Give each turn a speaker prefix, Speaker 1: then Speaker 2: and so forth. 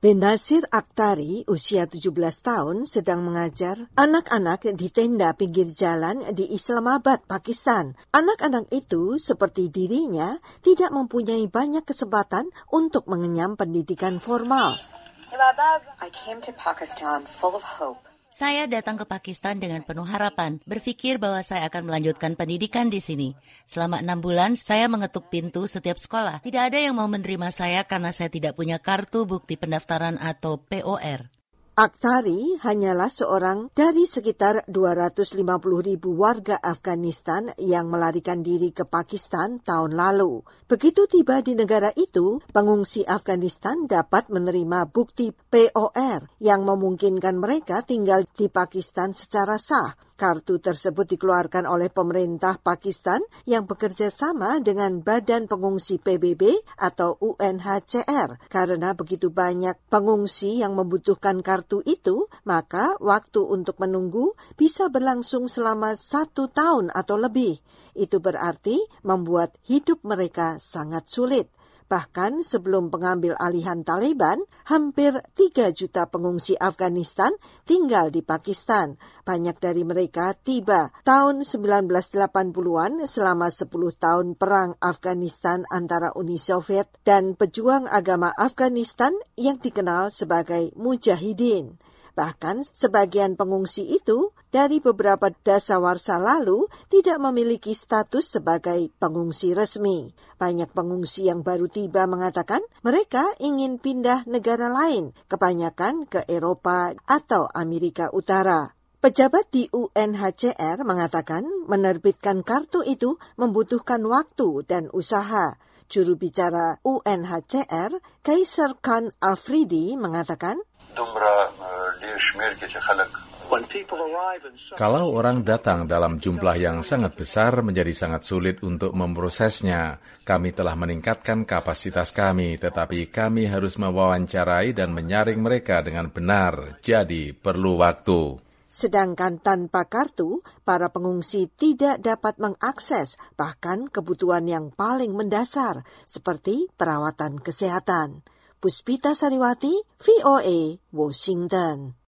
Speaker 1: Benazir Akhtari, usia 17 tahun, sedang mengajar anak-anak di tenda pinggir jalan di Islamabad, Pakistan. Anak-anak itu, seperti dirinya, tidak mempunyai banyak kesempatan untuk mengenyam pendidikan formal.
Speaker 2: I came to Pakistan full of hope.
Speaker 3: Saya datang ke Pakistan dengan penuh harapan, berpikir bahwa saya akan melanjutkan pendidikan di sini. Selama 6 bulan, saya mengetuk pintu setiap sekolah. Tidak ada yang mau menerima saya karena saya tidak punya kartu bukti pendaftaran atau POR.
Speaker 1: Akhtari hanyalah seorang dari sekitar 250.000 warga Afghanistan yang melarikan diri ke Pakistan tahun lalu. Begitu tiba di negara itu, pengungsi Afghanistan dapat menerima bukti POR yang memungkinkan mereka tinggal di Pakistan secara sah. Kartu tersebut dikeluarkan oleh pemerintah Pakistan yang bekerja sama dengan Badan Pengungsi PBB atau UNHCR. Karena begitu banyak pengungsi yang membutuhkan kartu itu, maka waktu untuk menunggu bisa berlangsung selama 1 tahun atau lebih. Itu berarti membuat hidup mereka sangat sulit. Bahkan sebelum pengambil alihan Taliban, hampir 3 juta pengungsi Afghanistan tinggal di Pakistan. Banyak dari mereka tiba tahun 1980-an selama 10 tahun perang Afghanistan antara Uni Soviet dan pejuang agama Afghanistan yang dikenal sebagai Mujahidin. Bahkan sebagian pengungsi itu dari beberapa dasawarsa lalu tidak memiliki status sebagai pengungsi resmi. Banyak pengungsi yang baru tiba mengatakan mereka ingin pindah negara lain, kebanyakan ke Eropa atau Amerika Utara. Pejabat di UNHCR mengatakan menerbitkan kartu itu membutuhkan waktu dan usaha. Juru bicara UNHCR, Kaisar Khan Afridi mengatakan,
Speaker 4: kalau orang datang dalam jumlah yang sangat besar menjadi sangat sulit untuk memprosesnya. Kami telah meningkatkan kapasitas kami, tetapi kami harus mewawancarai dan menyaring mereka dengan benar, jadi perlu waktu.
Speaker 1: Sedangkan tanpa kartu, para pengungsi tidak dapat mengakses bahkan kebutuhan yang paling mendasar, seperti perawatan kesehatan. Puspita Sariwati, VOA, Washington.